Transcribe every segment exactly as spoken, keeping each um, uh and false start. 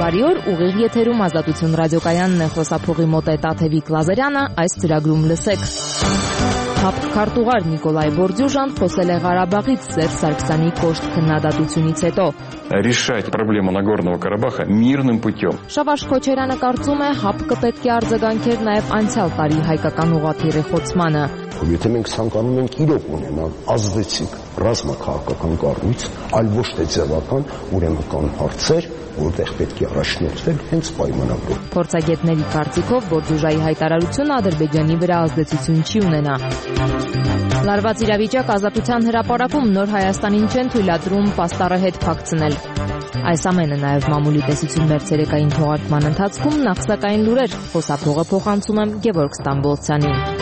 Բարի օր, ուղիղ եթերում Ազատություն ռադիոկայանն է, խոսափողի մոտ է Տաթևիկ Լազարյանը, այս ծրագրում լսեք։ ՀԱՊԿ քարտուղար Նիկոլայ Բորդյուժան խոսել է Ղարաբաղից Սերժ Սարգսյանի կոշտ քննադատությունից հետո։ Решать проблему Нагорного Карабаха мирным путем. Շավարժ Քոչարյանը կարծում է ՀԱՊԿ պետք է արձագանքեր նաև անցյալ տարի հայկական ուղղաթիռի խոցմանը։ Եթե մենք ցանկանում ենք իրոք ունենալ ազդեցիկ ռազմաքաղաքական կառույց, այլ ոչ թե ձևական, ուրեմն կան հարցեր, որտեղ պետք է առաջնորդվել հենց պայմանագրով։ Փորձագետների կարծիքով Բորդյուժայի հայտարարությունը Ադրբեջանի վրա ազդեցություն չի ունենա։ Լարված իրավիճակ Ազատության հրապարակում Նոր Հայաստանին չեն թույլատրում պաստառը հետ փակցնել։ Այս ամենը նաև մամուլի տեսություն մեր ցերեկային թողարկման ընթացքում, նախ սակայն լուրեր, խոսափողը փոխանցում եմ Գևորգ Ստամբոլցյանին։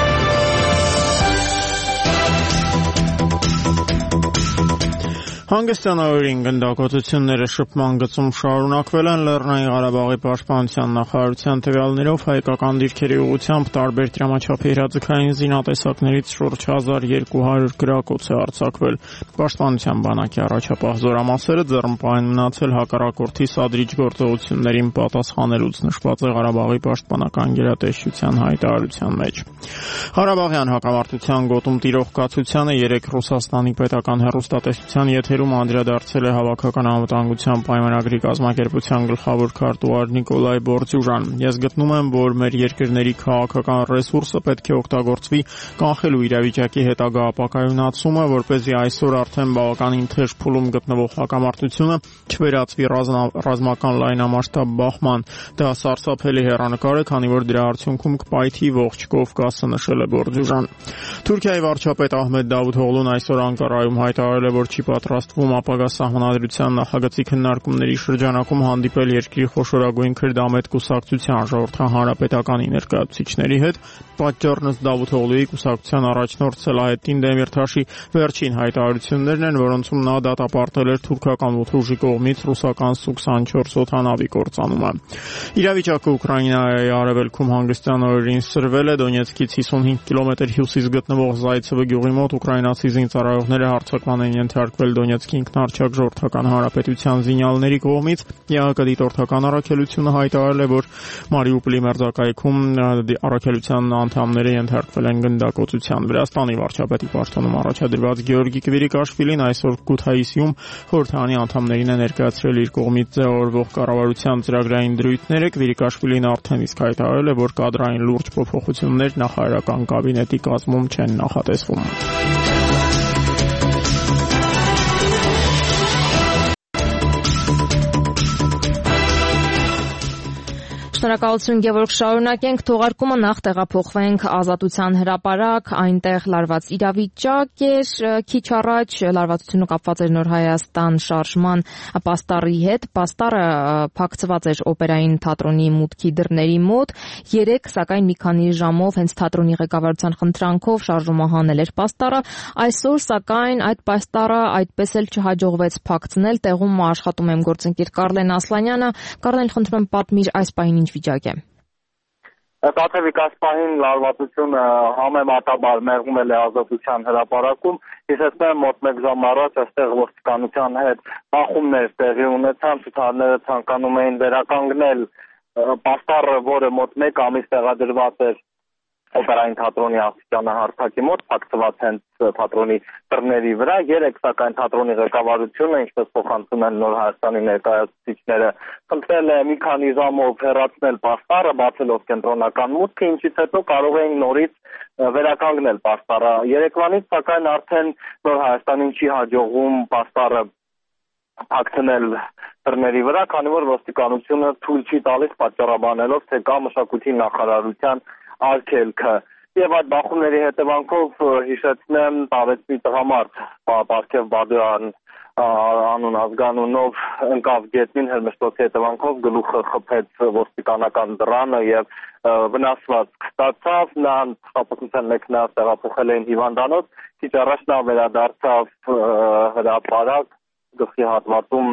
Հանգստյան օրերին գնդակոծությունները շփման գծում շարունակվել են Լեռնային Ղարաբաղի պաշտպանության նախարարության տվյալներով հայկական դիրքերի ուղղությամբ տարբեր դրամաչափի հրաձգային զինատեսակներից շուրջ հազար երկու հարյուր գրակոց է արձակվել։ Պաշտպանության բանակի առաջապահ զորամասերը ձեռնպահեն մնացել հակառակորդի սադրիչ գործողություններին պատասխանելուց, նշված է Ղարաբաղի պաշտպանական գերատեսչության հայտարարության մեջ։ Ղարաբաղյան հակամարտության գոտում տիրող կացությանը երեք Ռուսաստանի պետական հեռուստատեսության եթերում անդրադարձել է Հավաքական անվտանգության պայմանագրի կազմակերպության գլխավոր քարտուղար Նիկոլայ Բորդյուժան։ Ես գտնում եմ, որ մեր երկրների քաղաքական ռեսուրսը պետք է օգտագործվի կանխելու իրավիճակի հետագա ապակայունացումը, որպեսզի այսօր արդեն բավականին թեժ փուլում գտնվող հակամարտությունը չվերածվի ռազմական լայնամասշտաբ բախման։ Դա սարսափելի հեռանկար է, քանի որ դրա արդյունքում կպայթի ողջ Կովկասը, նշել է Բորդյուժան։ Թուրքիայի վարչապետ Ահմեդ Դավութօղլուն այսօր Անկարայում հայտարարել է, որ չի պատրաստվում ապագա սահմանադրության նախագծի քննարկումների շրջանակում հանդիպել երկրի խոշորագույն քրդամետ կուսակցության ժողովրդահանրապետականի ներկայացուցիչների հետ։ Պատճառն ըստ Դավութօղլուի կուսակցության առաջնորդ Սելահեդդին Դեմիրթաշի վերջին հայտարարություններն են, որոնցում նա դատապարտել էր թուրքական ուժի կողմից ռուսական Սու քսանչորս օդանավի կործանումը։ Իրավիճակը Ուկրաինայի արևելքում հանգստյան օրերին սրվել է։ Դոնեցկից հիսունհինգ կիլոմետր հյուսիս գտնվող Զայցևը գյուղի մոտ ուկրաինացի զինծառայողները հարձակման են ենթարկվել Դոնեցկի ինքնահռչակ ժողովրդական հանրապետության զինյալների կողմից։ ԵԱՀԿ դիտորդական առաքելությունը հայտարարել է, որ Մարիուպոլի մերձակայքում առաքելության անդամները ենթարկվել են գնդակոծության։ Վրաստանի վարչապետի պաշտոնում առաջադրված Գեորգի Կվիրիկաշվիլին այսօր Քութայիսիում խորհրդարանի անդամներին է ներկայացրել իր կողմից ձևավորվող կառավարության ծրագրային դրույթները։ Կվիրիկաշվիլին արդեն իսկ հայտարարել է, որ կադրային լուրջ փոփոխություններ նախարարական կաբինետի կազմում չեն նախատեսվում։ Շնորհակալություն Գևորգ, շարունակենք թողարկումը, նախ տեղափոխվենք Ազատության հրապարակ, այնտեղ լարված իրավիճակ էր, քիչ առաջ լարվածությունը կապված էր Նոր Հայաստան շարժման պաստառի հետ, պաստառը փակցված էր օպերային թատրոնի մուտքի դռների մոտ, երեք սակայն մի քանի ժամով հենց թատրոնի ղեկավարության խնդրանքով շարժումը հանել էր պաստառը, այսօր սակայն այդ պաստառը այդպես էլ չհաջողվեց փակցնել, տեղում աշխատում եմ գործընկեր Կարլեն Ասլանյանը, Կարլեն, խնդրում եմ պատմիր այս պահին ինչ վիճակ է։ Տաթևիկ, այս պահին լարվածությունը համեմատաբար մեղմել է Ազատության հրապարակում, իսկ մոտ մեկ ժամ առաջ այստեղ ոստիկանության հետ բախումներ տեղի ունեցան, ցուցարարները ցանկանում էին վերականգնել պաստառը, որը մոտ մեկ ամիս տեղադրված էր օպերային թատրոնի աստիճանահարթակի մոտ, փակցված հենց թատրոնի դռների վրա, երեք սակայն թատրոնի ղեկավարությունը, ինչպես փոխանցում են Նոր Հայաստանի ներկայացուցիչները, խնդրել է մի քանի ժամով հեռացնել պաստառը, բացելով կենտրոնական մուտքը, ինչից հետո կարող էին նորից վերականգնել պաստառը։ Երեկվանից սակայն արդեն Նոր Հայաստանին չի հաջողվում պաստառը փակցնել դռների վրա, քանի որ ոստիկանությունը թույլ չի տալիս, պատճառաբանելով, թե կա մշակույթի նախարարության արգելքը։ Եվ այդ բախումների հետևանքով հիշեցնեմ Տավեցի տղամարդ Պարքև Բադոյան անուն ազգանունով ընկավ գետնին, հրմշտոցի հետևանքով գլուխը խփեց ոստիկանական դռանը եւ վնասված ստացավ, նա շփոթության մեքենայով տեղափոխել էին հիվանդանոց, քիչ առաջ նա վերադարձավ հրապարակ, գլխի հատվածում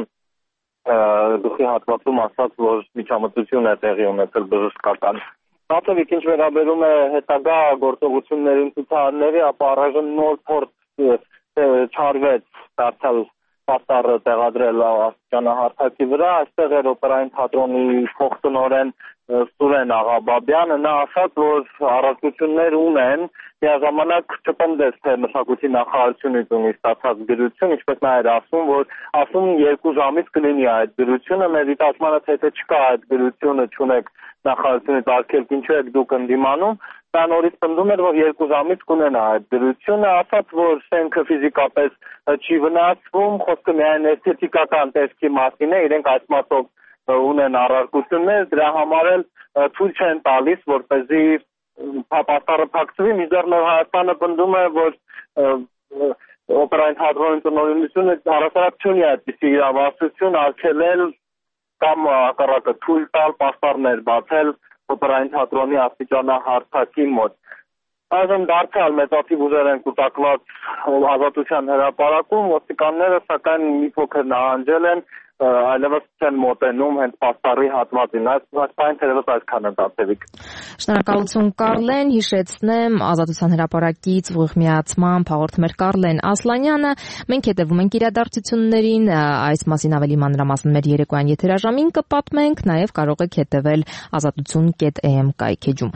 գլխի հատվածում ասաց, որ միջամտություն է տեղի ունեցել բժշկական։ Տաթևիկ, ինչ վերաբերում է հետագա գործողություններին ցուցարարների, ապա առայժմ նոր փորձ չարվեց դարձյալ պաստառը տեղադրել աստիճանահարթակի վրա, այստեղ էր օպերային թատրոնի փոխտնօրեն Սուրեն Աղաբաբյանը, նա ասաց, որ առարկություններ ունեն, միաժամանակ չպնդեց, թե մշակույթի նախարարությունից ունի ստացած գրություն, ինչպես նա էր ասում, որ ասում երկու ժամից կլինի այդ գրությունը, մեր դիտարկմանը թե թե չկա այդ գրությունը, չունեք նախարարությունից արգելք, ինչու եք դուք ընդդիմանում, նա նորից պնդում էր, որ երկու ժամից կունենա այդ գրությունը, ասաց, որ շենքը ֆիզիկապես չի վնասվում, խոսքը միայն էսթետիկական տեսքի մասին է, իրենք այս մասով ունեն առարկություններ, դրա համար էլ թույլ չեն տալիս, որպեսզի պաստառը փակցվի, մինչդեռ Նոր Հայաստանը պնդում է, որ օպերային թատրոնի տնօրինությունը առասարակ չունի այդպիսի իրավասություն արգելել կամ հակառակը թույլ տալ պաստառներ բացել օպերային թատրոնի աստիճանահարթակի մոտ։ Այժմ դարձյալ մեծաթիվ ուժեր են կուտակված Ազատության հրապարակում, ոստիկանները սակայն մի փոքր նահանջել են, այլևս չեն մոտենում հենց պաստառի հատվածին, այսպես թերևս այսքանը դատևիկ։ Շնորհակալություն Կարլեն, հիշեցնեմ Ազատության հրապարակից ուղիղ միացմամբ հաղորդում էր Կարլեն Ասլանյանը, մենք հետևում ենք իրադարձություններին, այս մասին ավելի մանրամասն մեր երեկոյան եթերաժամին կպատմենք, նաև կարող եք հետևել ազատություն կետ է էմ կայքեջում։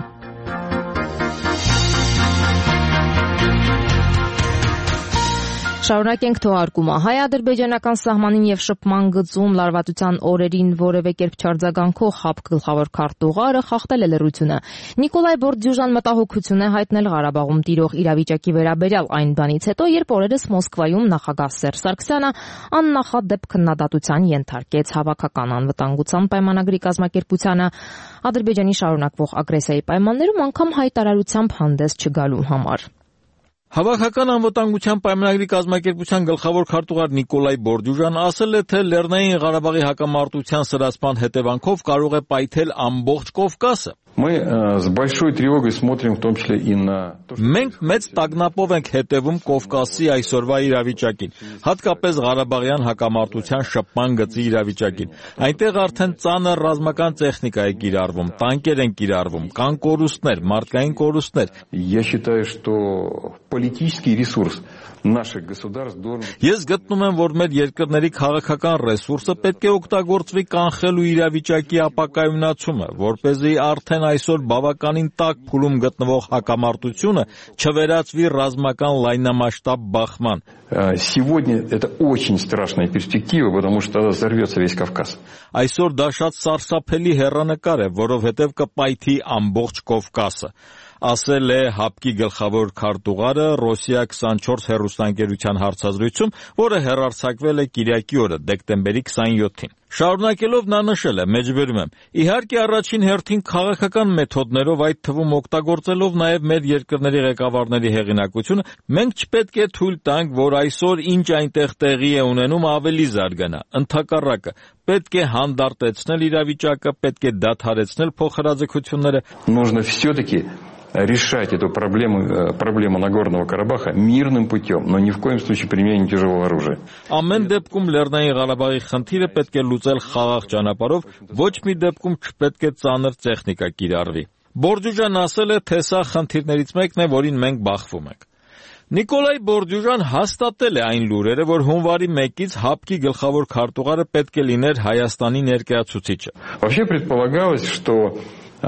Շարունակենք թողարկումը։ Հայ-ադրբեջանական սահմանին եւ շփման գծում լարվածության օրերին որևէ կերպ չարձագանքող ՀԱՊԿ գլխավոր քարտուղարը խախտել է լռությունը։ Նիկոլայ Բորդյուժան մտահոգություն է հայտնել Ղարաբաղում տիրող իրավիճակի վերաբերյալ այն բանից հետո, երբ օրերս Մոսկվայում նախագահ Սերժ Սարգսյանը աննախադեպ քննադատության ենթարկեց Հավաքական անվտանգության պայմանագրի կազմակերպությանը Ադրբեջանի շարունակվող ագրեսիայի պայմաններում անգամ հայտարարությամբ հանդես չգալու համար։ Հավաքական անվտանգության պայմանագրի կազմակերպության գլխավոր քարտուղար Նիկոլայ Բորդյուժան ասել է, թե Լեռնային Ղարաբաղի հակամարտության սրացման հետևանքով կարող է պայթել ամբողջ Կովկասը։ Мы с большой тревогой смотрим в том числе и на... Մենք մեծ տագնապով ենք հետևում Կովկասի այսօրվա իրավիճակին, հատկապես Ղարաբաղյան հակամարտության շփման գծի իրավիճակին։ Այնտեղ արդեն ծանր ռազմական տեխնիկա է կիրառվում, տանկեր են կիրառվում, կան կորուստներ, մարդկային կորուստներ։ Я считаю, что политический ресурс наших государств должен... Ես գտնում եմ, որ մեր երկրների քաղաքական ռեսուրսը պետք է օգտագործվի կանխելու իրավիճակի ապակայունացումը, որպեսզի արդեն այսօր բավականին տաք փուլում գտնվող հակամարտությունը չվերածվի ռազմական լայնամասշտաբ բախման։ Сегодня это очень страшная перспектива, потому что взорвется весь Кавказ. Այսօր դա շատ սարսափելի հեռանկար է, որովհետև կպայթի ամբողջ Կովկասը, ասել է ՀԱՊԿ-ի գլխավոր քարտուղարը Ռոսիա քսանչորս հեռուստաընկերության հարցազրույցում, որը հեռարձակվել է կիրակի օրը, դեկտեմբերի քսանյոթին։ Շարունակելով նա նշել է, մեջբերում եմ, իհարկե առաջին հերթին քաղաքական մեթոդներով, այդ թվում օգտագործելով նաև մեր երկրների ղեկավարների հեղինակությունը, մենք չպետք է թույլ տանք, որ այսօր ինչ այնտեղ տեղի է ունենում ավելի զարգանա, ընդհակառակը, պետք է հանդարտեցնել իրավիճակը, պետք է դադարեցնել փոխհրաձգությունները։ Нужно все-таки решать эту проблему, проблему Нагорного Карабаха мирным путем, но ни в коем случае применением тяжелого оружия. Ամեն դեպքում Լեռնային Ղարաբաղի խնդիրը պետք է լուծել խաղաղ ճանապարհով, ոչ մի դեպքում չպետք է ծանր տեխնիկա կիրառվի։ Բորդյուժան ասել է, թե սա խնդիրներից մեկն է, որին մենք բախվում ենք։ Նիկոլայ Բորդյուժան հաստատել է այն լուրերը, որ հունվարի մեկից ՀԱՊԿ-ի գլխավոր քարտուղարը պետք է լիներ Հայաստանի ներկայացուցիչը։ Вообще предполагалось, что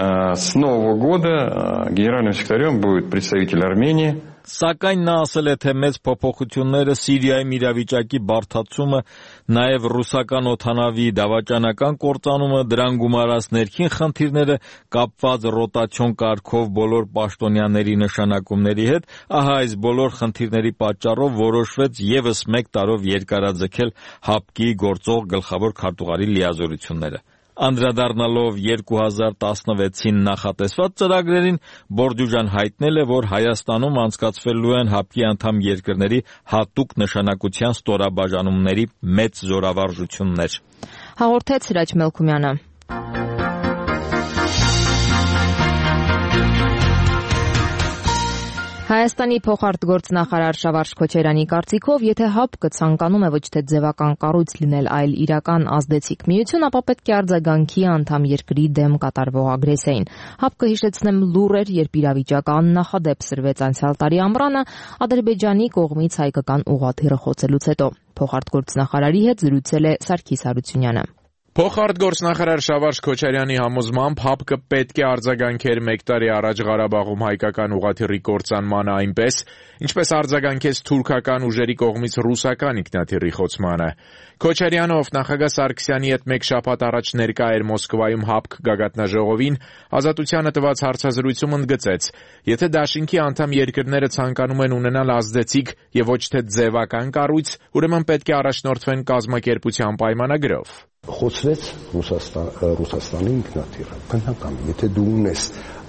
с Нового года генеральным секретарем будет представитель Армении. Սակայն նա ասել է, թե մեծ փոփոխությունները Սիրիայում իրավիճակի բարդացումը, նաև ռուսական օդանավի դավաճանական կործանումը, դրան գումարած ներքին խնդիրները կապված ռոտացիոն կարգով բոլոր պաշտոնյաների նշանակումների հետ, ահա այս բոլոր խնդիրների պատճառով որոշվեց ևս մեկ տարով երկարաձգել ՀԱՊԿ-ի գործող գլխավոր քարտուղարի լիազորությունները։ Անդրադառնալով երկու հազար տասնվեցին նախատեսված ծրագրերին, Բորդյուժան հայտնել է, որ Հայաստանում անցկացվելու են ՀԱՊԿ-ի անդամ երկրների հատուկ նշանակության ստորաբաժանումների մեծ զորավարժություններ։ Հաղորդեց Սիրաչ Մելքումյանը։ Հայաստանի փոխարտգործնախարար Շավարժ Քոչարյանի կարծիքով, եթե ՀԱՊԿ-ը ցանկանում է ոչ թե ձևական կառույց լինել, այլ իրական ազդեցիկ միություն, ապա պետք է արձագանքի անդամ երկրի դեմ կատարվող ագրեսիային։ ՀԱՊԿ-ը, հիշեցնեմ, լուր էր, երբ իրավիճակը աննախադեպ սրվեց անցյալ տարի ամռանը Ադրբեջանի կողմից հայկական ուղղաթիռը խոցելուց հետո։ փոխարտգործնախարարի հետ զրուցել է Սարգիս Հարությունյանը։ Փոխարտգործնախարար Շավարժ Քոչարյանի համոզմամբ ՀԱՊԿ պետք է արձագանքեր մեկ տարի առաջ Ղարաբաղում հայկական ուղղաթիռի կործանմանը այնպես, ինչպես արձագանքեց թուրքական ուժերի կողմից ռուսական ինքնաթիռի խոցմանը։ Քոչարյանը, ով նախագահ Սարգսյանի հետ մեկ շաբաթ առաջ ներկա էր Մոսկվայում ՀԱՊԿ գագաթնաժողովին, Ազատությանը տված հարցազրույցում ընդգծեց. եթե դաշինքի անդամ երկրները ցանկանում են ունենալ ազդեցիկ եւ ոչ թե ձևական կառույց, ուրեմն պետք է առաջնորդվեն կազմակերպության պայմանագրով։ Խոցվեց Ռուսաստան, Ռուսաստանի ինքնաթիռը։ Բնական, եթե դու ունես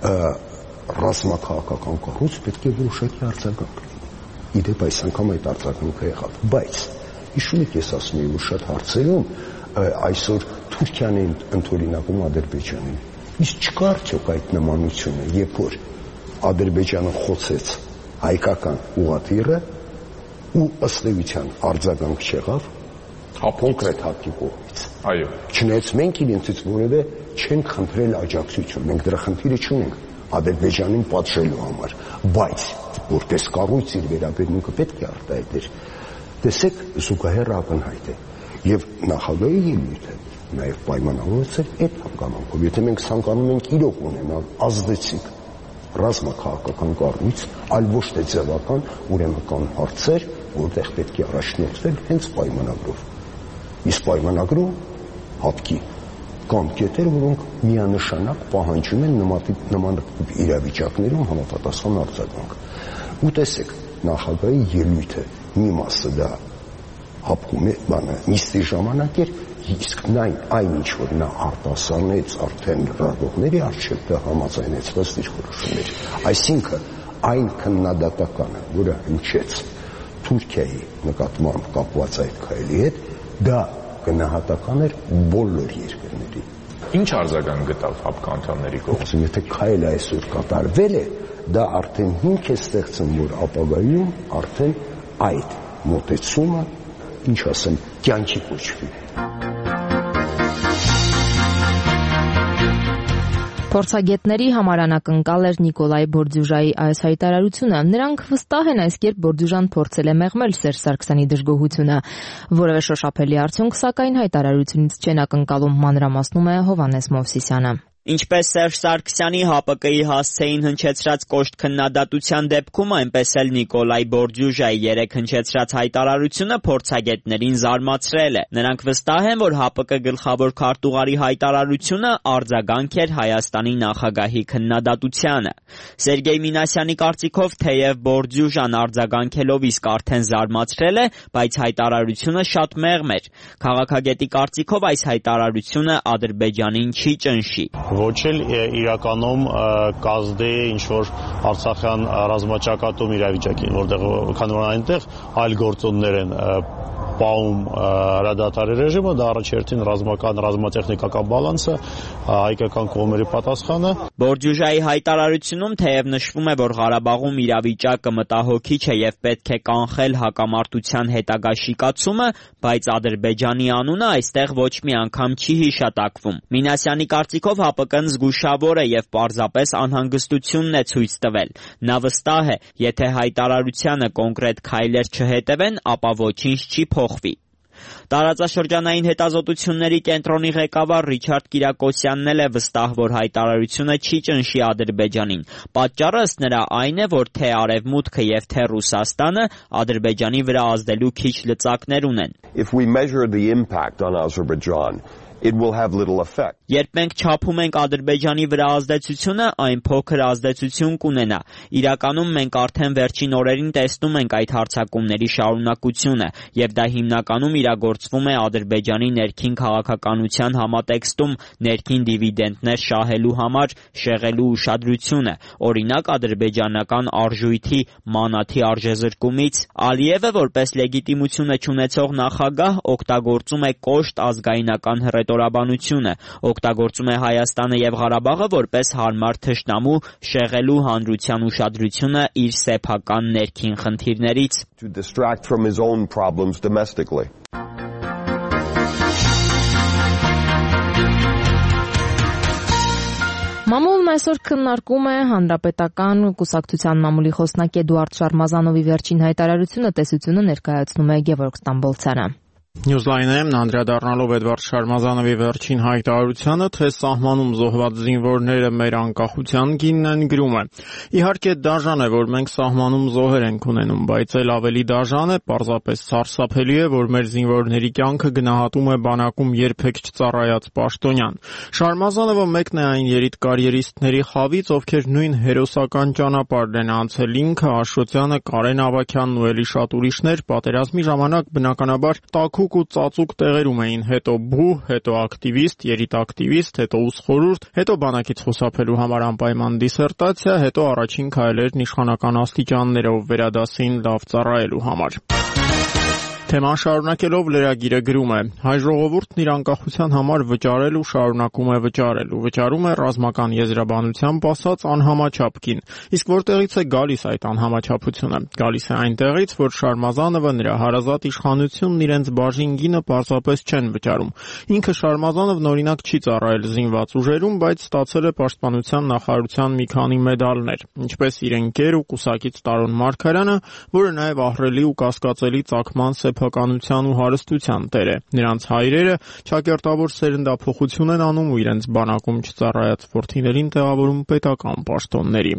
ռազմաքաղաքական կառույց, պետք է որոշակի արձագանք լինի։ Իդեպ այս անգամ այդ արձագանքը եղավ, բայց հիշում եք, ես ասում եմ, որ շատ հարցերում այսօր Թուրքիան է ընդօրինակում Ադրբեջանին։ Իսկ չկա արդյոք այդ նմանությունը, երբ որ Ադրբեջանը խոցեց հայկական ուղղաթիռը ու ըստ էության արձագանք չեղավ կոնկրետ ՀԱՊԿ-ի կողմից։ Այո։ Չնայած մենք իրենցից որևէ չենք խնդրել աջակցություն, մենք դրա խնդիրը չունենք Ադրբեջանին պատժելու համար, բայց որպես կառույց իր վերաբերմունքը պետք է արտահայտեր։ Տեսեք, զուգահեռ ակնհայտ է եւ նախագահի ելույթը նաեւ պայմանավորված է այդ հանգամանքով։ Եթե մենք ցանկանում ենք իրոք ունենալ ազդեցիկ ռազմաքաղաքական կառույց, այլ ոչ թե ձևական, ուրեմն կան հարցեր, որտեղ պետք է առաջնորդվել հենց պայմանագրով։ Իսկ պայմանագրում ՀԱՊԿ-ի կան կետեր, որոնք միանշանակ պահանջում են նման իրավիճակներում համապատասխան արձագանք։ Ու տեսեք, նախագահի ելույթը մի մասը դա ՀԱՊԿ-ում բանը նիստի ժամանակ էր, իսկ նայն այն ինչ որ նա արտասանեց արդեն լրագրողների առջև դա համաձայնեցված դիրքորոշումներ։ Այսինքն այն քննադատականը, որը հնչեց Թուրքիայի նկատմամբ կապված այդ քայլի հետ, դա գնահատական էր բոլոր երկրների։ Ինչ արձագանք գտավ ՀԱՊԿ անդամների կողմից։ Եթե քայլը այսօր կատարվել է, դա արդեն հիմք է ստեղծում, որ ապագայում արդեն այդ մոտեցումը, ինչ ասեմ, կյանքի կոչվի։ Փորձագետների համար անակնկալ էր Նիկոլայ Բորդյուժայի այս հայտարարությունը։ Նրանք վստահ են այս կերպ Բորդյուժան փորձել է մեղմել Սերժ Սարգսյանի դժգոհությունը։ Որևէ շոշափելի արդյունք, սակայն հայտարարությունից չեն ակնկալում, մանրամասնում է Հովհաննես Մովսիսյանը։ Ինչպես Սերժ Սարգսյանի ՀԱՊԿ-ի հասցեին հնչեցրած կոշտ քննադատության դեպքում, այնպես էլ Նիկոլայ Բորդյուժայի երեկ հնչեցրած հայտարարությունը փորձագետներին զարմացրել է։ Նրանք վստահ են, որ ՀԱՊԿ գլխավոր քարտուղարի հայտարարությունը արձագանք էր Հայաստանի նախագահի քննադատությանը։ Սերգեյ Մինասյանի կարծիքով, թեև Բորդյուժան արձագանքելով իսկ արդեն զարմացրել է, բայց հայտարարությունը շատ մեղմ էր։ Քաղաքագետի կարծիքով այս հայտարարությունը Ադրբեջանին չի ճնշի։ Ոչ էլ իրականում կազդե ինչ-որ Արցախյան ռազմաճակատում իրավիճակին, որտեղ քանի որ այնտեղ այլ գործոններ են պահում հրադադարի ռեժիմը, դա առաջերտին ռազմական, ռազմատեխնիկական բալանսը, հայկական կողմերի պատասխանը։ Բորդյուժայի հայտարարությունում թեև նշվում է, որ Ղարաբաղում իրավիճակը մտահոգիչ է եւ պետք է կանխել հակամարտության հետագա շիկացումը, բայց Ադրբեջանի անունը այստեղ ոչ մի անգամ չի հիշատակվում։ Մինասյանի կարծիքով ՀԱՊԿ-ն զգուշավոր է եւ պարզապես անհանգստությունն է ցույց տվել։ Նա վստահ է, եթե հայտարարությանը կոնկրետ քայլեր չհետևեն, ապա ոչինչ չի փոխվի։ Տարածաշրջանային հետազոտությունների կենտրոնի ղեկավար Ռիչարդ Կիրակոսյանն էլ է վստահ, որ հայտարարությունը չի ճնշի Ադրբեջանին։ Պատճառը ըստ նրա այն է, որ թե Արևմուտքը եւ թե Ռուսաստանը Ադրբեջանի վրա ազդելու քիչ լծակներ ունեն։ If we measure the impact on Azerbaijan, it will have little effect. Երբ մենք չափում ենք Ադրբեջանի վրա ազդեցությունը, այն փոքր ազդեցություն կունենա։ Իրականում մենք արդեն վերջին օրերին տեսնում ենք այդ հարձակումների շարունակությունը, եւ դա հիմնականում իրագործվում է Ադրբեջանի ներքին քաղաքականության համատեքստում ներքին դիվիդենդներ շահելու համար շեղելու ուշադրությունը, օրինակ ադրբեջանական արժույթի մանաթի արժեզրկումից։ Ալիևը որպես լեգիտիմությունը չունեցող նախագահ օգտագործում է կոշտ ազգայնական հռետորաբանությունը, օգտագործում է Հայաստանը եւ Ղարաբաղը որպես հարմար թշնամու շեղելու հանրության ուշադրությունը իր սեփական ներքին խնդիրներից։ To distract from his own problems domestically. Մամուլն այսօր քննարկում է Հանրապետական կուսակցության մամուլի խոսնակ Էդուարդ Շարմազանովի վերջին հայտարարությունը, տեսությունը ներկայացնում է Գևորգ Ստամբոլցյանը։ Նյուզլայնը անդրադառնալով Էդվարդ Շարմազանովի վերջին հայտարարությանը, թե սահմանում զոհված զինվորները մեր անկախության գինն են, գրում է. Իհարկե դաժան է, որ մենք սահմանում զոհեր ենք ունենում, բայց էլ ավելի դաժան է, պարզապես սարսափելի է, որ մեր զինվորների կյանքը գնահատում է բանակում երբեք չծառայած պաշտոնյան։ Շարմազանովը մեկն է այն երիտկարիերիստների խավից, ովքեր նույն հերոսական ճանապարհն են անցել, ինքը, Աշոտյանը, Կարեն Ավագյանն ու էլի շատ ուրիշներ պատերազմի ժամանակ բնականաբար տաքուկ ու ծածուկ տեղերում էին, հետո բու, հետո ակտիվիստ, երիտակտիվիստ, հետո ուսխորհուրդ, հետո բանակից խուսափելու համար անպայման դիսերտացիա, հետո առաջին քայլերն իշխանական աստիճաններով վերադասին լավ ծառայելու համար։ Թեման շարունակելով լրագիրը գրում է. հայ ժողովուրդն իր անկախության համար վճարել ու շարունակում է վճարել ու վճարում է ռազմական եզրաբանությամբ ասած անհամաչափ գին։ Իսկ որտեղից է գալիս այդ անհամաչափությունը։ Գալիս է այնտեղից, որ Շարմազանովը, նրա հարազատ իշխանությունն իրենց բաժին գինը պարզապես չեն վճարում։ Ինքը Շարմազանովն օրինակ չի ծառայել զինված ուժերում, բայց ստացել է պաշտպանության նախարարության մի քանի մեդալներ, ինչպես իր ընկեր ու կուսակից Տարոն Մարգարյանը, որը նաև ահռելի ու կասկածելի ծագման սեփականության ու հարստության տեր է։ Նրանց հայրերը ճակերտավոր սերնդափոխություն են անում ու իրենց բանակում չծառայած որդիներին տեղավորում պետական պաշտոնների։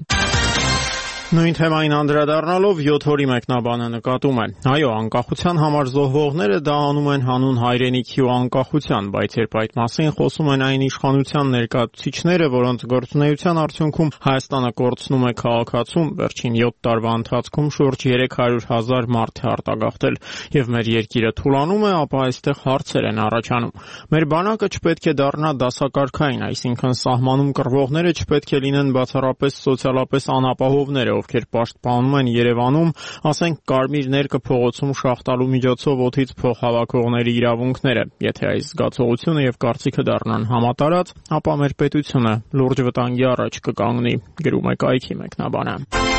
Նույն թեմային անդրադառնալով յոթ օրի մեկնաբանը նկատում է. այո, անկախության համար զոհվողները դա անում են հանուն հայրենիքի ու անկախության, բայց երբ այդ մասին խոսում են այն իշխանության ներկայացուցիչները, որոնց գործունեության արդյունքում Հայաստանը կորցնում է քաղաքացում, վերջին յոթ տարվա ընթացքում շուրջ երեք հարյուր հազար մարդ է արտագաղթել, եւ մեր երկիրը թուլանում է, ապա այստեղ հարցեր են առաջանում։ Մեր բանակը չպետք է դառնա դասակարգային, այսինքն սահմանում կռվողները չպետք է լինեն բացառապես սոցիալապես անապահովները, ովքեր պաշտպանում են Երևանում, ասենք կարմիր ներկը փողոցում շախտալու միջոցով օդից փող հավաքողների իրավունքները։ Եթե այս զգացողությունը եւ կարծիքը դառնան համատարած, ապա մեր պետությունը լուրջ վտանգի առաջ կկանգնի, գրում է կայքի մեկնաբանը։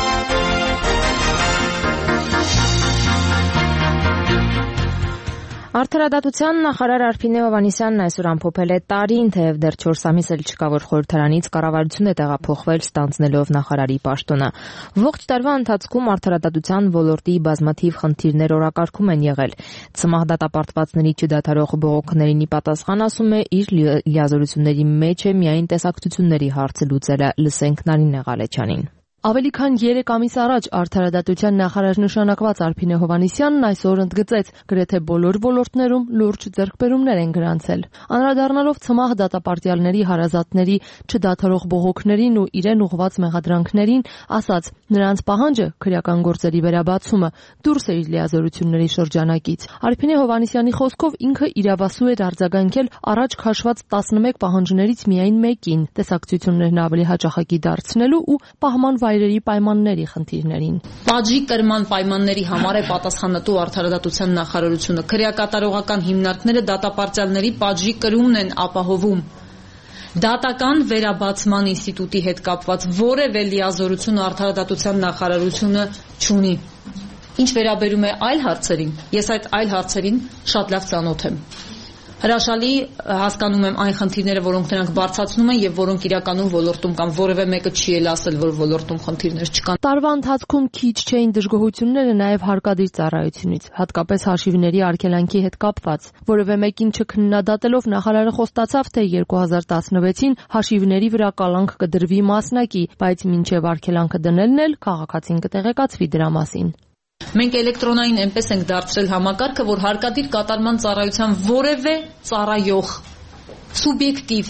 Արդարադատության նախարար Արփինե Հովհաննիսյանն այսօր ամփոփել է տարին, թեև դեռ չորս ամիս էլ չկա, որ խորհրդարանից կառավարություն է տեղափոխվել ստանձնելով նախարարի պաշտոնը։ Ողջ տարվա ընթացքում արդարադատության ոլորտի բազմաթիվ խնդիրներ օրակարգում են եղել։ Ցմահ դատապարտվածների չդադարող բողոքներին ի պատասխան ասում է, իր լիազորությունների մեջ է միայն տեսակցությունների հարցը լուծելը։ Լսենք Նարինե Ղալեչյանին։ Ավելի քան երեք ամիս առաջ արդարադատության նախարար նշանակված Արփինե Հովհաննիսյանն այսօր ընդգծեց, գրեթե բոլոր ոլորտներում լուրջ ձեռքբերումներ են գրանցել։ Անդրադառնալով ցմահ դատապարտյալների հարազատների չդադարող բողոքներին ու իրեն ուղղված մեղադրանքներին, ասաց, նրանց պահանջը քրեական գործերի վերաբացումը դուրս է իր լիազորությունների շրջանակից։ Արփինե Հովհաննիսյանի խոսքով ինքը իրավասու էր արձագանքել առաջ քաշված տասնմեկ պահանջներից միայն մեկին՝ տեսակցություններն ավելի հաճախակի դարձնելու ու պահման վայրերի պայմանների խնդիրներին։ Պատժի կրման պայմանների համար է պատասխանատու արդարադատության նախարարությունը։ Քրեակատարողական հիմնարկները դատապարտյալների պատժի կրումն են ապահովում։ Դատական վերաբացման ինստիտուտի հետ կապված որևէ լիազորություն արդարադատության նախարարությունը չունի։ Ինչ վերաբերում է այլ հարցերին, ես այդ այլ հարցերին շատ լավ ծանոթ եմ։ Հրաշալի հասկանում եմ այն խնդիրները, որոնք նրանք բարձրացնում են եւ որոնք իրականում ոլորտում կան, որևէ մեկը չի էլ ասել, որ ոլորտում խնդիրներ չկան։ Տարվա ընթացքում քիչ չէին դժգոհությունները նաեւ հարկադիր ծառայությունից, հատկապես հաշիվների արգելանքի հետ կապված։ Որևէ մեկին չքննադատելով նախարարը խոստացավ, թե երկու հազար տասնվեցին հաշիվների վրա կալանք կդրվի մասնակի, բայց մինչեւ արգելանքը դնելն էլ քաղաքացին կտեղեկացվի դրա մասին։ Մենք էլեկտրոնային այնպես ենք դարձրել համակարգը, որ հարկադիր կատարման ծառայության որևէ ծառայող սուբյեկտիվ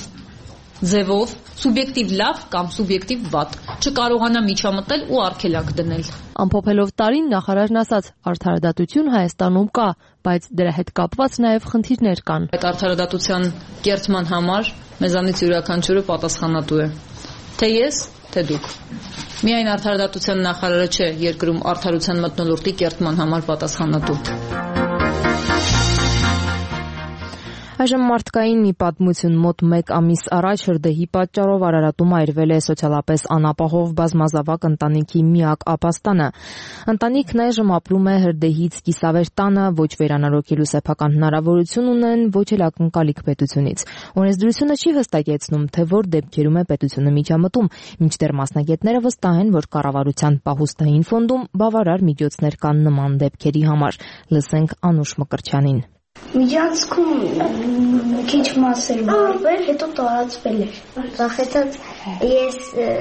ձևով, սուբյեկտիվ լավ կամ սուբյեկտիվ վատ չկարողանա միջամտել ու արգելանք դնել։ Ամփոփելով տարին նախարարն ասաց, արդարադատություն Հայաստանում կա, բայց դրա հետ կապված նաև խնդիրներ կան։ Այդ արդարադատության կերտման համար մեզանից յուրաքանչյուրը պատասխանատու է։ Թե ես, թե դուք։ Միայն արդարադատության նախարարը չէ երկրում արդարության մթնոլորտի կերտման համար պատասխանատու։ Այժմ մարդկային մի պատմություն մոտ մեկ ամիս առաջ հրդեհի պատճառով Արարատում այրվել է սոցիալապես անապահով բազմազավակ ընտանիքի միակ ապաստանը։ Ընտանիքն այժմ ապրում է հրդեհից կիսավեր տանը, ոչ վերանորոգելու սեփական հնարավորություն ունեն, ոչ էլ ակնկալիք պետությունից։ Օրենսդրությունը չի հստակեցնում, թե որ դեպքերում է պետությունը միջամտում, մինչդեռ մասնագետները վստահ են, որ կառավարության պահուստային ֆոնդում բավարար միջոցներ կան նման դեպքերի համար։ Լսենք Անուշ Մկրտչյանին։ Միջանցքում քիչ մաս էր մարվել, հետո տարածվել էր։ Վախեցած ես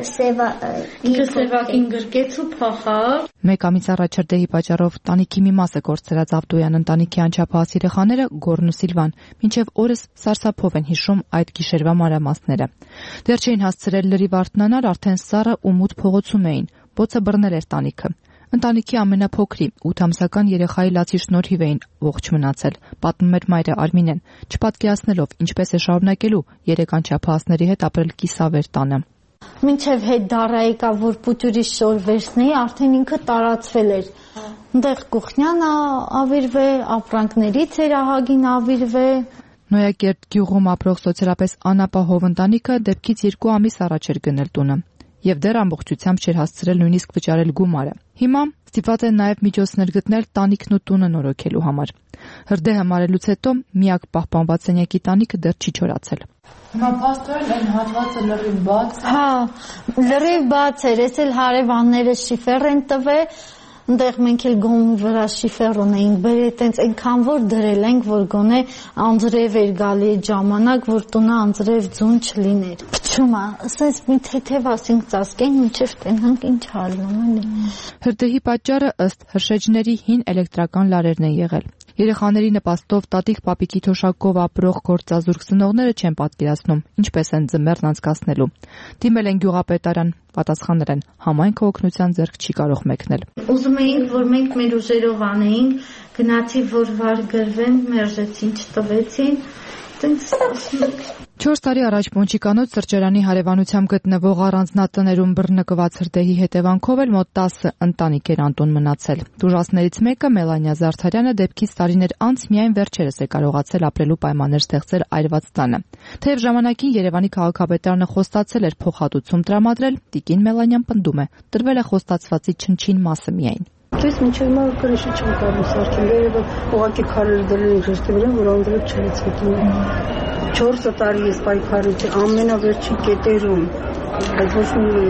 սևակին գրկեց ու փախա։ Մեկ ամիս առաջ հրդեհի պատճառով տանիքի մի մասը կորցրած Ավդոյան ընտանիքի անչափահաս երեխաները Գոռն ու Սիլվան մինչև օրս սարսափով են հիշում այդ գիշերվա մանրամասները։ Դեռ չէին հասցրել լրիվ արթնանալ, արդեն սառը ու մութ փողոցում էին։ Բոցը բռնել էր տանիքը։ Ընտանիքի ամենափոքրի ութ ամսական երեխայի լացի շնորհիվ էին ողջ մնացել, պատմում էր մայրը Արմինեն, չպատկերացնելով ինչպես է շարունակելու երեք անչափահասների հետ ապրել կիսավեր տանը։ Մինչև հետ դարայիկա, որ պուտյուրի շոր վերցնեի, արդեն ինքը տարածվել էր։ Այնտեղ Գուխնյանը ավիրվե, ապրանքներից էր ահագին ավիրվե։ Նոյակերտ գյուղում ապրող սոցիալապես անապահով ընտանիքը դեպքից երկու ամիս առաջ էր գնել տունը եւ դեռ ամբողջությամբ չէր հասցրել նույնիսկ վճարել գումարը։ Հիմա ստիպված են նաեւ միջոցներ գտնել տանիքն ու տունը նորոգելու համար։ Հրդեհը մարելուց հետո միակ պահպանված սենյակի տանիքը դեռ չի չորացել։ Հիմա փաստորեն այն հատվածը լրիվ բաց է։ Հա, լրիվ բաց էր, ես էլ հարևանները շիֆեր են տվել, այնտեղ մենք էլ գոմի վրա շիֆեր ունեինք բերել, տենց այնքան որ դրել ենք, որ գոնե անձրև էր գալի այդ ժամանակ, որ տունը անձրև ձուն չլիներ։ Փչումա, ասես մի թեթև ասենք ծածկենք, մինչև տենանք ինչ հալնում էլի։ Հրդեհի պատճառը ըստ հրշեջների հին էլեկտրական լարերն են եղել։ Երեխաների նպաստով տատիկ պապիկի թոշակով ապրող գործազուրկ ծնողները չեն պատկերացնում ինչպես են ձմեռն անցկացնելու։ Դիմել են գյուղապետարան, պատասխանել են համայնքը օգնության ձեռք չի կարող մեկնել։ Ուզում էինք, որ մենք մեր ուժերով անեինք, գնացի, որ վար գրվեն, մերժեցին, չտվեցին։ Չորս տարի առաջ Պոնչիկանոց սրճարանի հարևանությամբ գտնվող առանձնատներում բռնկված հրդեհի հետևանքով էլ մոտ տասը ընտանիք էր անտուն մնացել։ Տուժածներից մեկը Մելանիա Զարդարյանը դեպքից տարիներ անց միայն վերջերս է կարողացել ապրելու պայմաններ ստեղծել այրված տանը։ Թեև ժամանակին Երևանի քաղաքապետարանը խոստացել էր փոխհատուցում տրամադրել, տիկին Մելանիան պնդում է, տրվել է խոստացվածի չնչին մասը միայն։ Ես մինչև հիմա կրեշի չեմ կարող սարքել, երևի ուղղակի քարեր դրել են ժեստի վրա, որ անդրեւ չլցվի։ Չորս տարի ես պայքարեցի ամենավերջի կետերում, բայց ոչ մի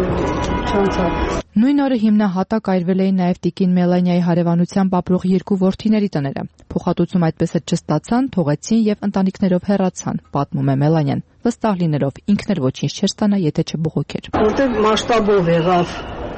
չանցավ։ Նույն օրը հիմնահատակ այրվել էին նաև տիկին Մելանիայի հարևանությամբ ապրող երկու որդիների տները։ Փոխհատուցում այդպես էլ չստացան, թողեցին եւ ընտանիքներով հեռացան, պատմում է Մելանիան, վստահ լինելով ինքն էլ ոչինչ չէր ստանա, եթե չբողոքեր։ Որտեղ մասշտաբով եղավ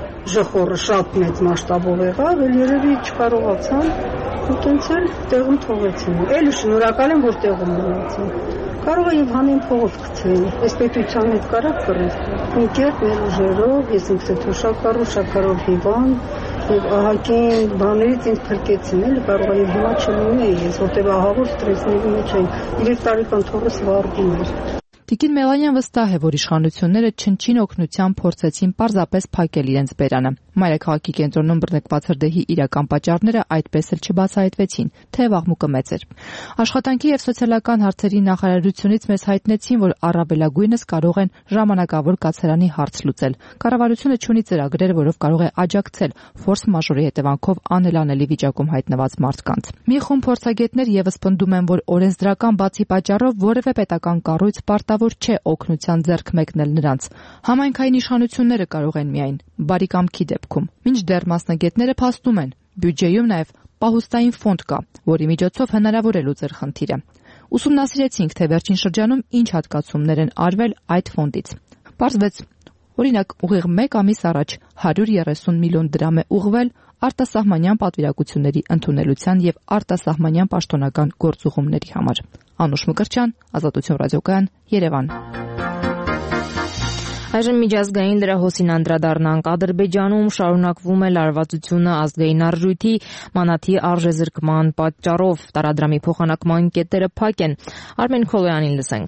ժխորը շատ մեծ մասշտաբով եղավ, էլ երևի չկարողացան, ու տենց էլ տեղում թողեցին։ Էլի շնորհակալ եմ, որ տեղում մնացին։ Կարող է եւ հանին փողոց գցեն։ Այս պետության հետ կարա կռել։ Ինքերտ մեր ուժերով, ես ինքս էլ թոշակառու, շաքարով հիվան, եւ ահագին բաներից ինձ փրկեցին, էլի կարող է հիմա չլինի ես, որտեղ ահավոր ստրեսների մեջ եմ։ երեք տարեկան թողս վարդին էր։ Տիկին Մելանիան վստահ է, որ իշխանությունները չնչին օգնությամբ փորձեցին պարզապես փակել իրենց բերանը։ Մայրաքաղաքի կենտրոնում բռնկված հրդեհի իրական պատճառները այդպես էլ չբացահայտվեցին, թեև աղմուկը մեծ էր։ Աշխատանքի եւ սոցիալական հարցերի նախարարությունից մեզ հայտնեցին, որ առավելագույնս կարող են ժամանակավոր կացարանի հարց լուծել։ Կառավարությունը չունի ծրագրեր, որով կարող է աջակցել ֆորս մաժորի հետևանքով անելանելի վիճակում հայտնված մարդկանց։ Մի խումբ փորձագետներ եւս պնդում են, որ օրենսդրական բացի պատճառով որևէ պետական կառույց պարտավոր չէ օգնության ձեռք մեկնել նրանց։ Համայնքային իշխանությունները կարող են միայն բարի կամքի դեպքում։ Մինչդեռ մասնագետները փաստում են, բյուջեում նաև պահուստային ֆոնդ կա, որի միջոցով հնարավոր է լուծել խնդիրը։ Ուսումնասիրեցինք, թե վերջին շրջանում ինչ հատկացումներ են արվել այդ ֆոնդից։ Պարզվեց, օրինակ, ուղիղ մեկ ամիս առաջ հարյուր երեսուն միլիոն դրամ է ուղղվել արտասահմանյան պատվիրակությունների ընդունելության եւ արտասահմանյան պաշտոնական գործուղումների համար։ Անուշ Մկրտչյան, Ազատություն ռադիոկայան, Երևան։ Այժմ միջազգային լրահոսին անդրադառնանք։ Ադրբեջանում շարունակվում է լարվածությունը ազգային արժույթի մանաթի արժեզրկման պատճառով։ Տարադրամի փոխանակման կետերը փակ են։ Արմեն Քոլոյանին լսենք։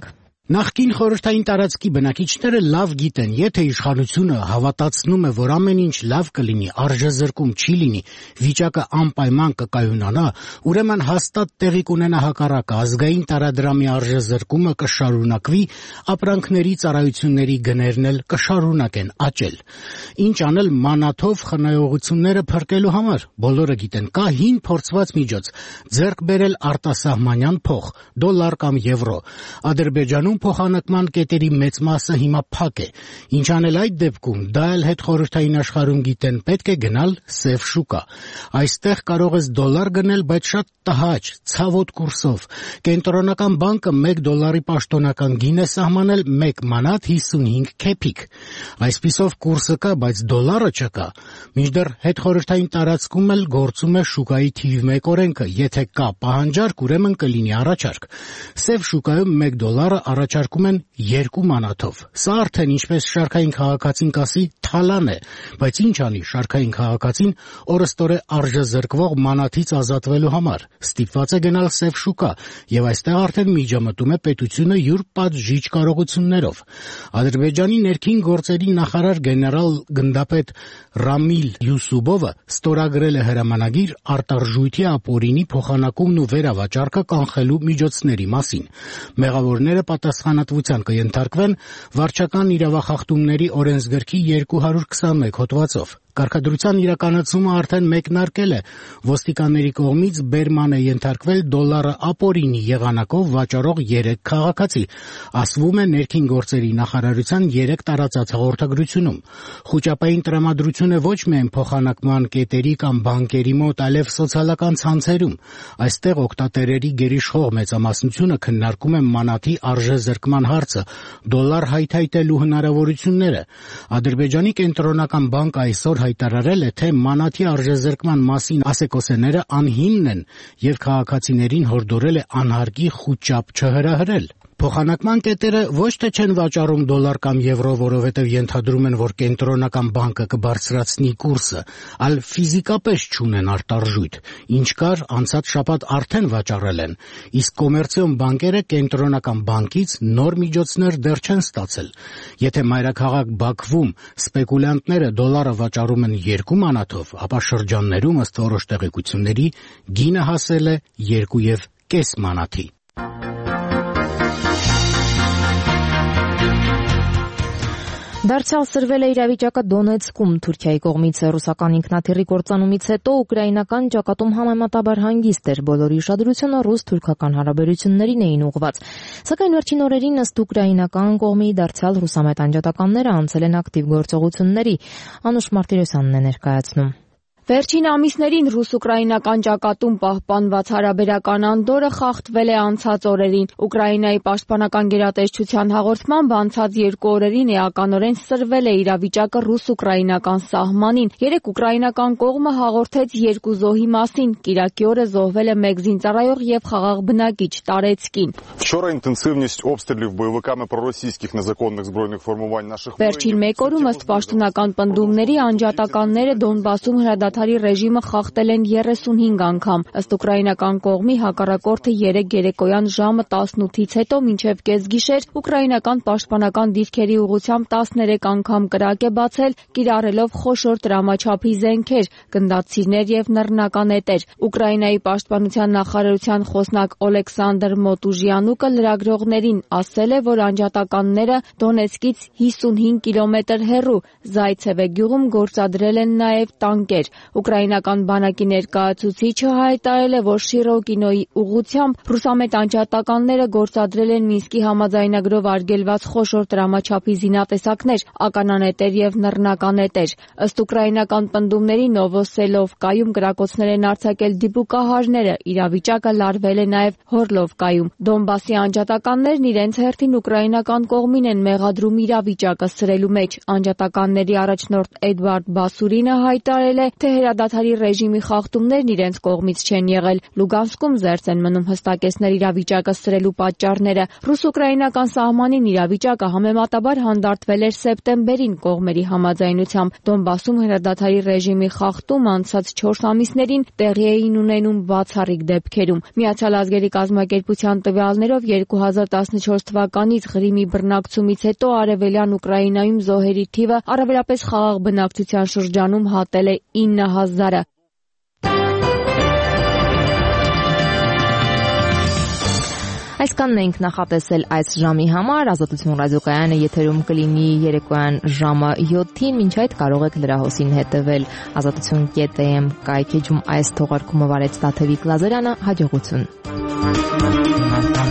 Նախկին խորհրդային տարածքի բնակիչները լավ գիտեն, եթե իշխանությունը հավատացնում է, որ ամեն ինչ լավ կլինի, արժեզրկում չի լինի, վիճակը անպայման կկայունանա, ուրեմն հաստատ տեղի կունենա հակառակը, ազգային տարադրամի արժեզրկումը կշարունակվի, ապրանքների, ծառայությունների գներն էլ կշարունակեն աճել։ Ինչ անել մանաթով խնայողությունները փրկելու համար։ Բոլորը գիտեն, կա հին փորձված միջոց՝ ձեռք բերել արտասահմանյան փող, դոլար կամ եվրո։ Ադրբեջանում փոխանակման կետերի մեծ մասը հիմա փակ է։ Ինչ անել այդ դեպքում, դա էլ հետխորհրդային աշխարհում գիտեն, պետք է գնալ սև շուկա։ Այստեղ կարող ես դոլար գնել, բայց շատ տհաճ, ցավոտ կուրսով։ Կենտրոնական բանկը մեկ դոլարի պաշտոնական գին է սահմանել մեկ մանաթ հիսունհինգ քեփիկ։ Այսպիսով կուրսը կա, բայց դոլարը չկա։ Մինչդեռ հետխորհրդային տարածքում էլ գործում է շուկայի թիվ մեկ օրենքը, եթե կա պահանջարկ, ուրեմն կլինի առաջարկ։ Սև շուկայում մեկ դոլարը առաջարկում են երկու մանաթով։ Սա արդեն, ինչպես շարքային քաղաքացին կասի, թալան է, բայց ինչ անի շարքային քաղաքացին օրըստօրե արժեզրկվող մանաթից ազատվելու համար։ Ստիպված է գնալ սև շուկա, եւ այստեղ արդեն միջամտում է պետությունը յուր պատժիչ կարողություններով։ Ադրբեջանի ներքին գործերի նախարար գեներալ գնդապետ Ռամիլ Յուսուբովը ստորագրել է հրամանագիր արտարժույթի ապօրինի փոխանակումն ու վերավաճառքը կանխելու միջոցների մասին։ Մեղավորները պատասխանատվության կենթարկվեն վարչական իրավախախտումների օրենսգրքի երկու հարյուր քսանմեկ հոդվածով։ Կարգադրության իրականացումը արդեն մեկնարկել է։ Ոստիկանների կողմից բերման է ենթարկվել դոլարը ապօրինի եղանակով վաճառող երեք քաղաքացի, ասվում է ներքին գործերի նախարարության երեք տարածած հաղորդագրությունում։ Խուճապային տրամադրությունը ոչ միայն փոխանակման կետերի կամ բանկերի մոտ, այլև սոցիալական ցանցերում։ Այստեղ օգտատերերի գերիշխող մեծամասնությունը քննարկում է մանաթի արժեզրկման հարցը, դոլար հայթայթելու հնարավորությունները։ Ադրբեջանի կենտրոնական բանկը այսօր հայտարարել է, թե մանաթի արժեզրկման մասին ասեկոսեները անհիմն են եւ քաղաքացիներին հորդորել է անհարկի խուճապ չհրահրել։ Փոխանակման կետերը ոչ թե չեն վաճառում դոլար կամ եվրո, որովհետև ենթադրում են, որ կենտրոնական բանկը կբարձրացնի կուրսը, այլ ֆիզիկապես չունեն արտարժույթ, ինչ կար անցած շաբաթ արդեն վաճառել են, իսկ կոմերցիոն բանկերը կենտրոնական բանկից նոր միջոցներ դեռ չեն ստացել։ Եթե մայրաքաղաք Բաքվում սպեկուլյանտները դոլարը վաճառում են երկու մանաթով, ապա շրջաններում ըստ որոշ տեղեկությունների գինը հասել է երկու եւ կես մանաթի։ Դարձյալ սրվել է իրավիճակը Դոնեցկում Թուրքիայի կողմից ռուսական ինքնաթիռի կործանումից հետո ուկրաինական ճակատում համեմատաբար հանգիստ էր, բոլորի ուշադրությունը ռուս-թուրքական հարաբերություններին էին ուղղված։ Սակայն վերջին օրերին ըստ ուկրաինական կողմի դարձյալ ռուսամետ անջատականները անցել են ակտիվ գործողությունների։ Անուշ Մարտիրոսյանն է ներկայացնում։ Վերջին ամիսներին ռուս-ուկրաինական ճակատում պահպանված հարաբերական անդորը խախտվել է անցած օրերին։ Ուկրաինայի պաշտպանական գերատեսչության հաղորդմամբ անցած երկու օրերին էականորեն սրվել է իրավիճակը ռուս-ուկրաինական սահմանին։ Երեկ ուկրաինական կողմը հաղորդեց երկու զոհի մասին։ Կիրակի օրը զոհվել է մեկ զինծառայող եւ խաղաղ բնակիչ Տարեցկին։ Вчора интенсивность обстрелів бойовиками проросійських незаконних збройних формувань наших Վերջին մեկ օրում ըստ պաշտոնական պնդումների անջատականները Դոնբասում հրադադարի ռեժիմը խախտել են երեսունհինգ անգամ։ Ըստ ուկրաինական կողմի հակառակորդը երեկ երեկոյան ժամը տասնութից հետո մինչև կեսգիշեր ուկրաինական պաշտպանական դիրքերի ուղղությամբ տասներեք անգամ կրակ է բացել, կիրառելով խոշոր տրամաչափի զենքեր, գնդացիրներ եւ նռնականետեր։ Ուկրաինայի պաշտպանության նախարարության խոսնակ Օլեքսանդր Մոտուժյանուկը լրագրողներին ասել է, որ անջատականները Դոնեցկից հիսունհինգ կիլոմետր հեռու Զայցևե գյուղում գործադրել են նաեւ տանկեր։ Ուկրաինական բանակի ներկայացուցիչը հայտարարել է, որ Շիրոկինոյի ուղղությամբ ռուսամետ անջատականները գործադրել են Մինսկի համաձայնագրով արգելված խոշոր տրամաչափի զինատեսակներ, ականանետեր եւ նռնականետեր։ Ըստ ուկրաինական պնդումների Նովոսելովկայում կրակոցներ են արձակել դիպուկահարները, իրավիճակը լարվել է նաեւ Հորլովկայում։ Դոնբասի անջատականներն իրենց հերթին ուկրաինական կողմին են մեղադրում իրավիճակը սրելու մեջ։ Անջատականների առաջնորդ Էդվարդ Բասուրինը հայտարարել է, թե հրադադարի ռեժիմի խախտումներն իրենց կողմից չեն եղել։ Լուգանսկում զերծ են մնում հստակեցնել իրավիճակը սրելու պատճառները։ Ռուս-ուկրաինական սահմանին իրավիճակը համեմատաբար հանդարտվել էր սեպտեմբերին կողմերի համաձայնությամբ։ Դոնբասում հրադադարի ռեժիմի խախտումը անցած չորս ամիսներին տեղի էին ունենում բացառիկ դեպքերում։ Միացյալ ազգերի կազմակերպության տվյալներով երկու հազար տասնչորս թվականից Ղրիմի բռնակցումից հետո արևելյան Ուկրաինայում զոհերի թիվը առավելապես խաղաղ բնակչության շրջանում հատել է ինը հազարը։ Այսքանն ենք նախատեսել այս ժամի համար։ Ազատություն ռադիոկայանը եթերում կլինի երեկոյան ժամը յոթին, մինչ այդ կարող եք լրահոսին հետևել ազատություն կետ էմ կայքեջում այս թողարկումը վարեց Տաթևիկ Լազարյանը, հաջողություն։